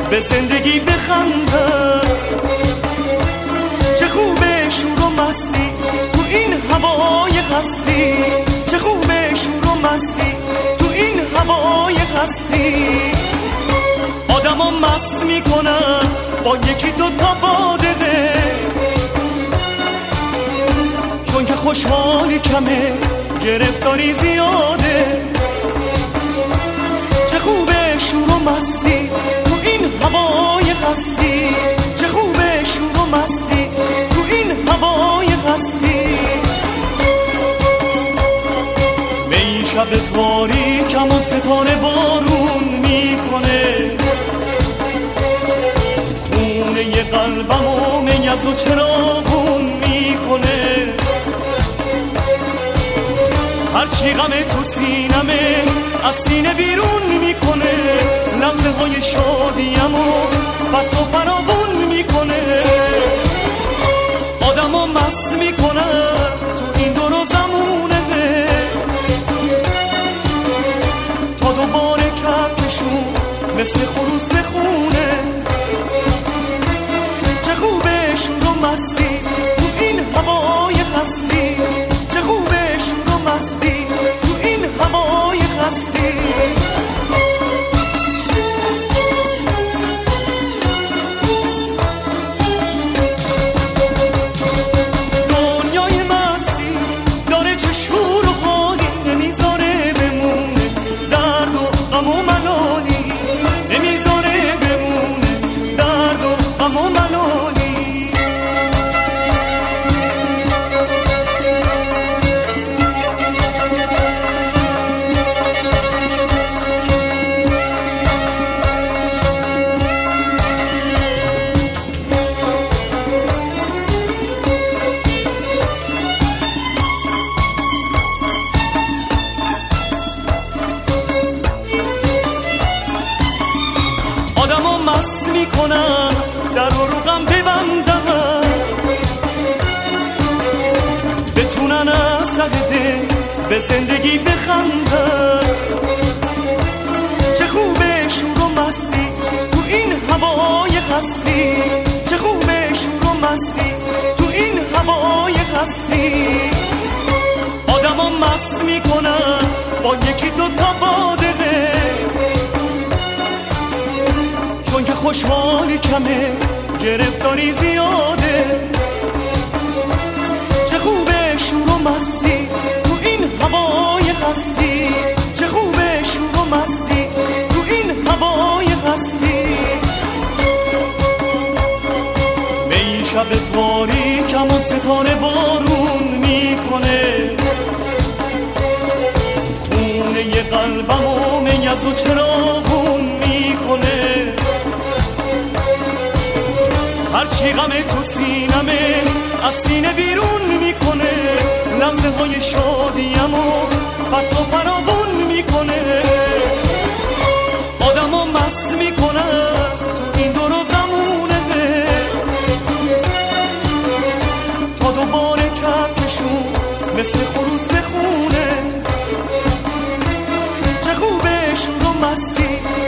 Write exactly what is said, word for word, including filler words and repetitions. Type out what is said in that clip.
به زندگی بخندم. چه خوبه شور و مستی تو این هوای هستی، چه خوبه شور و مستی تو این هوای هستی. آدمو مست میکنم با یکی دو تا باده ده، چون که خوشحالی کمه گرفتاری زیاده. چه خوبه شور و مستی تو این هوای هستی، چه خوبه شور و مستی تو این هوای هستی. می شب تاریکم و ستاره بارون میکنه، خونه ی قلبم و می از و چراغون میکنه. هرچی غم تو سینمه از سینه بیرون میکنه، لحظه های شادیم و فتح و فراوون میکنه. آدمو مست میکنه تو این دور و زمونه، تا دوباره کفشون مثل خروس بخونه. چه خوبه شور و مستی تو این هوای هستی، چه خوبه شور و مستی تو این هوای هستی. دنیای مستی داره چه شور و حالی، نمیذاره بمونه درد و غم و ملالی، نمیذاره بمونه درد و غم و ملالی. آدمو مست میکنم در رو غم ببندم، بتونن از ته دل به زندگی بخندم. چه خوبه شور و مستی تو این هوای هستی، چه خوبه شور و مستی تو این هوای هستی. آدمو مست میکنم با یکی دو تا باده ده، چون که خوشحالی کمه گرفتاری زیاده. چه خوبه شور و مستی تو این هوای هستی، چه خوبه شور و مستی تو این هوای هستی. می شب تاریکم و ستاره بارون میکنه، خونه ی قلبم و می از و چراغون میکنه. هرچی غم تو سینمه از سینه بیرون میکنه، لحظه های شادیم و فتح و فراوون میکنه. آدمو مست میکنه تو این دور و زمونه، تا دوباره کفشون مثل خروس بخونه. چه خوبه شور و مستی